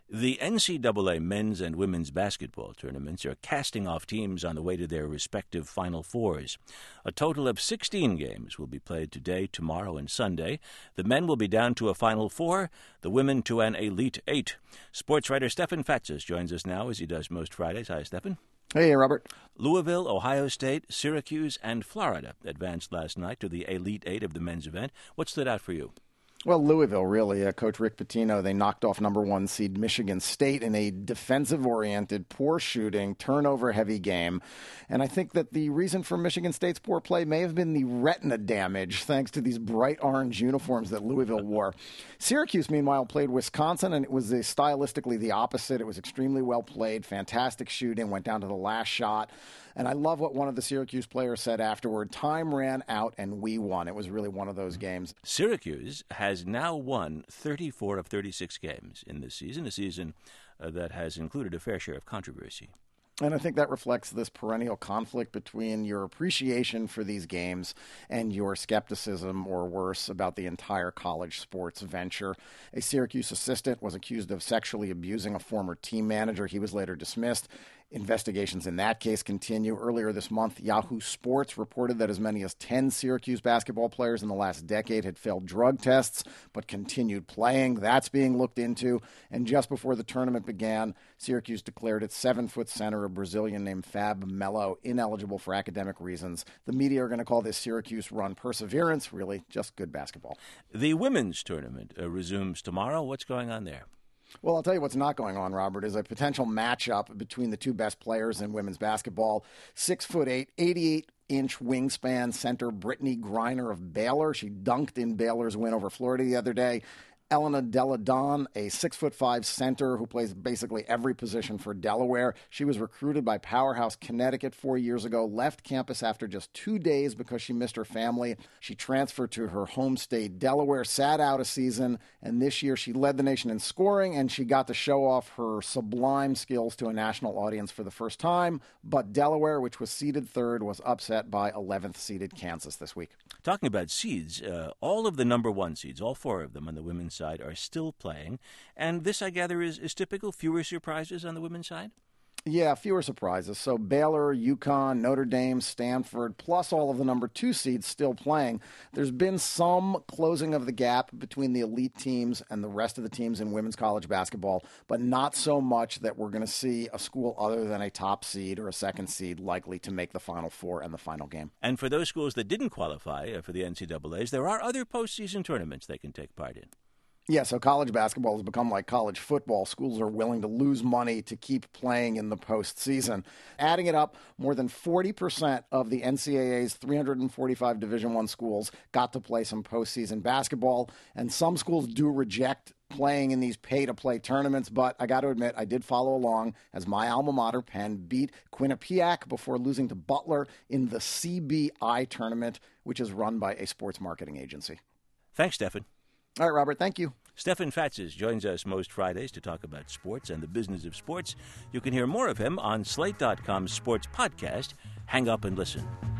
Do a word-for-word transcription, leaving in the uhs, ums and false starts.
The N C double A men's and women's basketball tournaments are casting off teams on the way to their respective Final Fours. A total of sixteen games will be played today, tomorrow, and Sunday. The men will be down to a Final Four, the women to an Elite Eight. Sports writer Stefan Fatsis joins us now, as he does most Fridays. Hi, Stefan. Hey, Robert. Louisville, Ohio State, Syracuse, and Florida advanced last night to the Elite Eight of the men's event. What stood out for you? Well, Louisville, really. Uh, Coach Rick Pitino, they knocked off number one seed Michigan State in a defensive-oriented, poor shooting, turnover-heavy game. And I think that the reason for Michigan State's poor play may have been the retina damage, thanks to these bright orange uniforms that Louisville wore. Syracuse, meanwhile, played Wisconsin, and it was a, stylistically the opposite. It was extremely well played, fantastic shooting, went down to the last shot. And I love what one of the Syracuse players said afterward. Time ran out and we won. It was really one of those games. Syracuse has now won thirty-four of thirty-six games in this season, a season uh, that has included a fair share of controversy. And I think that reflects this perennial conflict between your appreciation for these games and your skepticism, or worse, about the entire college sports venture. A Syracuse assistant was accused of sexually abusing a former team manager. He was later dismissed. Investigations in that case continue. Earlier this month, Yahoo Sports reported that as many as ten Syracuse basketball players in the last decade had failed drug tests but continued playing. That's being looked into. And just before the tournament began, Syracuse declared its seven-foot center, a Brazilian named Fab Melo, ineligible for academic reasons. The media are going to call this Syracuse run perseverance, really just good basketball. The women's tournament uh, resumes tomorrow. What's going on there? Well, I'll tell you what's not going on, Robert, is a potential matchup between the two best players in women's basketball. Six foot eight, eighty-eight inch wingspan center Brittany Griner of Baylor. She dunked in Baylor's win over Florida the other day. Elena Delle Donne, a six foot five center who plays basically every position for Delaware. She was recruited by Powerhouse Connecticut four years ago, left campus after just two days because she missed her family. She transferred to her home state, Delaware, sat out a season, and this year she led the nation in scoring, and she got to show off her sublime skills to a national audience for the first time. But Delaware, which was seeded third, was upset by eleventh seeded Kansas this week. Talking about seeds, uh, all of the number one seeds, all four of them on the women's side, are still playing. And this, I gather, is, is typical? Fewer surprises on the women's side? Yeah, fewer surprises. So Baylor, UConn, Notre Dame, Stanford, plus all of the number two seeds still playing. There's been some closing of the gap between the elite teams and the rest of the teams in women's college basketball, but not so much that we're going to see a school other than a top seed or a second seed likely to make the Final Four and the final game. And for those schools that didn't qualify for the N C double A's, there are other postseason tournaments they can take part in. Yeah, so college basketball has become like college football. Schools are willing to lose money to keep playing in the postseason. Adding it up, more than forty percent of the N C double A's three hundred forty-five Division I schools got to play some postseason basketball, and some schools do reject playing in these pay-to-play tournaments, but I got to admit, I did follow along as my alma mater, Penn, beat Quinnipiac before losing to Butler in the C B I tournament, which is run by a sports marketing agency. Thanks, Stefan. All right, Robert, thank you. Stefan Fatsis joins us most Fridays to talk about sports and the business of sports. You can hear more of him on Slate dot com's sports podcast, Hang Up and Listen.